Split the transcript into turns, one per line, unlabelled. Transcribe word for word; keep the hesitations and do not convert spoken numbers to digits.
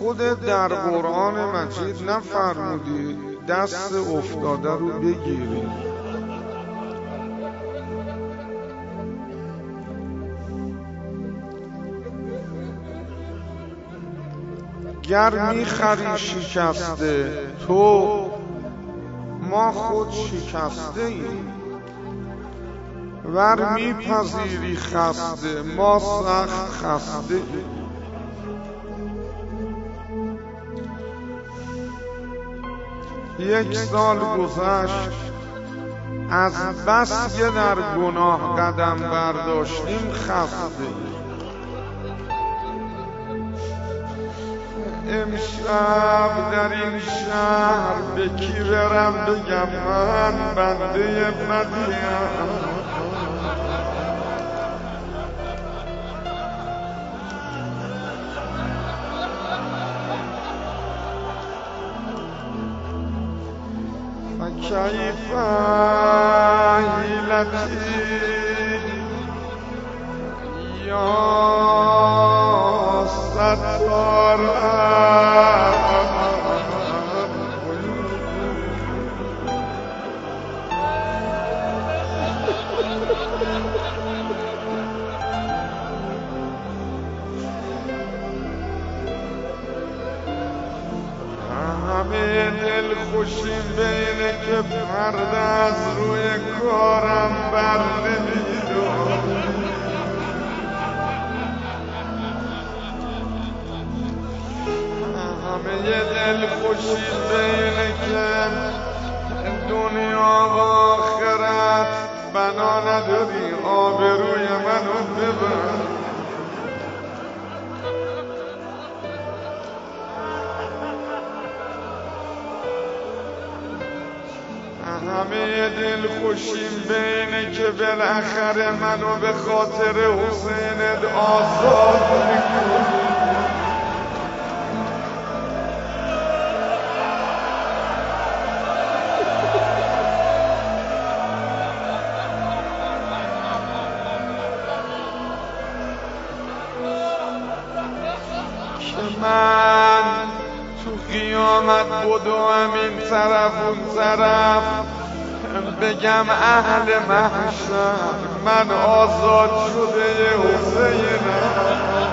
خودت در قرآن مجید نفرمودی دست افتاده رو بگیری؟ گر میخری شکسته تو، ما خود شکسته ایم. ور میپذیری خسته، ما سخت خسته ایم. یک سال گذشت از بس که در گناه قدم برداشتیم خسته ایم. امشب در این شهر به کی برم بگم من بنده بدیم؟ کیف حیلتی یا ستار، همه دل خوشیم به اینه که پرده از روی کارم بر نمی‌دارم. همه دل خوشیم به اینه که دنیا و آخرت بنا نداری، آبروی منو ببر. همه دل خوشیم به اینه که بالاخره منو به خاطر حسینت آزاد میکنی. که من تو قیامت بدوم این طرف اون طرف بگم اهل محشر من آزاد شده حسینم.